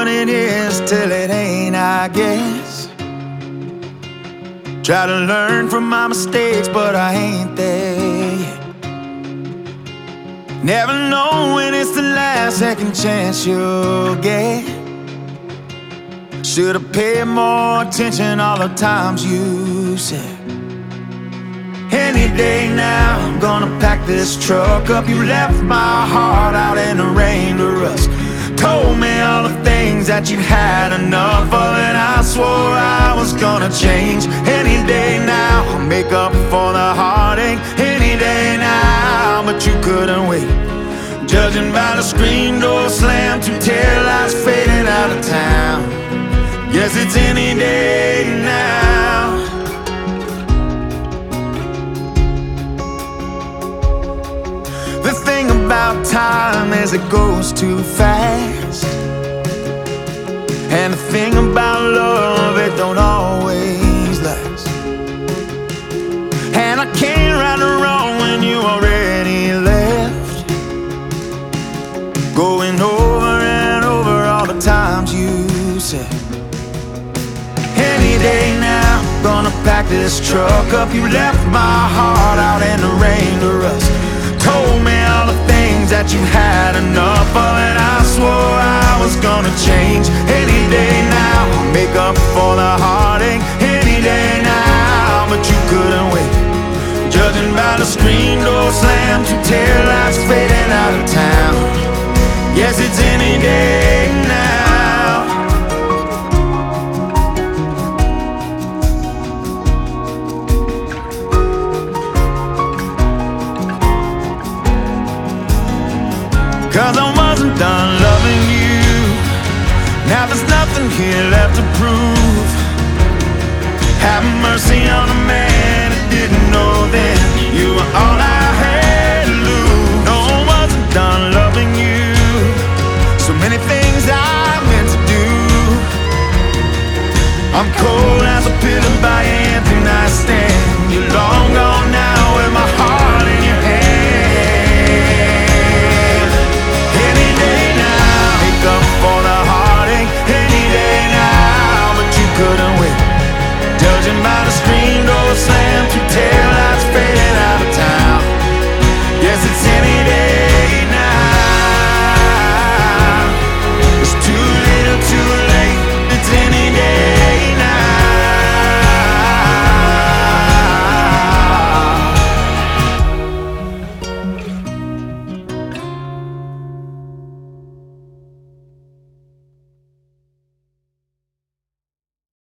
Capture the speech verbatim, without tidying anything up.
what it is till it ain't, I guess. Try to learn from my mistakes, but I ain't there yet. Never know when it's the last second chance you'll get. Should've paid more attention all the times you said. Any day now, I'm gonna pack this truck up. You left my heart out in the rain to rust. Told me all the things that you had enough of, and I swore I was gonna change. Any day now, I'll make up for the heartache. Any day now, but you couldn't wait. Judging by the screen door slam, two taillights fading out of town. Guess it's any day now. The thing about time is it goes too fast, and the thing about love, it don't always last. And I can't right or wrong when you already left, going over and over all the times you said. Any day now, gonna pack this truck up. You left my heart out in the rain to rust. Told me all the things that you had enough of, and I swore I was gonna change. Any day now, I'll make up for the heartache. Any day now, but you couldn't wait. Judging by the screen door slam, two taillights fading out of town. Yes, it's any day now. Cause I wasn't done loving you. Now there's nothing here left to prove. Have mercy on a man who didn't know then you were all I had to lose. No, I wasn't done loving you. So many things I meant to do. I'm cold as a pit of